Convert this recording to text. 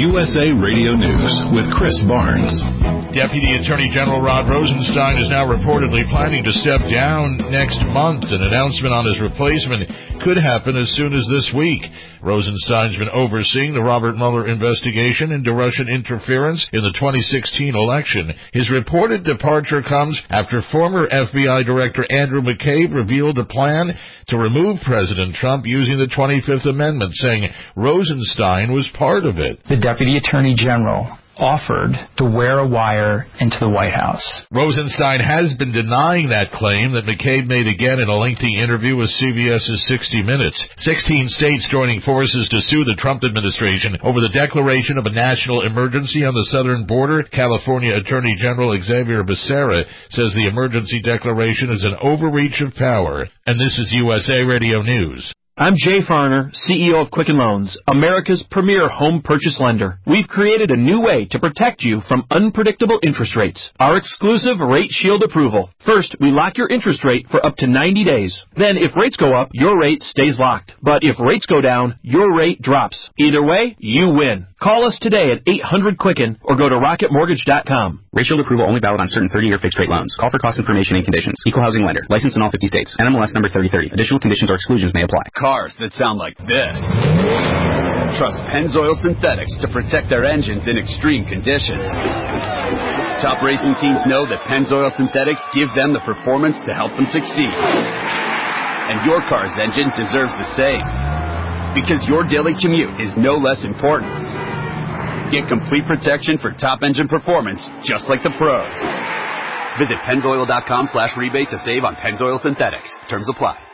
USA Radio News with Chris Barnes. Deputy Attorney General Rod Rosenstein is now reportedly planning to step down next month. An announcement on his replacement could happen as soon as this week. Rosenstein's been overseeing the Robert Mueller investigation into Russian interference in the 2016 election. His reported departure comes after former FBI Director Andrew McCabe revealed a plan to remove President Trump using the 25th Amendment, saying Rosenstein was part of it. The Deputy Attorney General offered to wear a wire into the White House. Rosenstein has been denying that claim that McCabe made again in a lengthy interview with CBS's 60 Minutes. 16 states joining forces to sue the Trump administration over the declaration of a national emergency on the southern border. California Attorney General Xavier Becerra says the emergency declaration is an overreach of power. And this is USA Radio News. I'm Jay Farner, CEO of Quicken Loans, America's premier home purchase lender. We've created a new way to protect you from unpredictable interest rates. Our exclusive Rate Shield approval. First, we lock your interest rate for up to 90 days. Then, if rates go up, your rate stays locked. But if rates go down, your rate drops. Either way, you win. Call us today at 800-QUICKEN or go to rocketmortgage.com. Rate Shield approval only valid on certain 30-year fixed-rate loans. Call for cost information and conditions. Equal housing lender. Licensed in all 50 states. NMLS number 3030. Additional conditions or exclusions may apply. Cars that sound like this. Trust Pennzoil Synthetics to protect their engines in extreme conditions. Top racing teams know that Pennzoil Synthetics give them the performance to help them succeed. And your car's engine deserves the same. Because your daily commute is no less important. Get complete protection for top engine performance, just like the pros. Visit Pennzoil.com/rebate to save on Pennzoil Synthetics. Terms apply.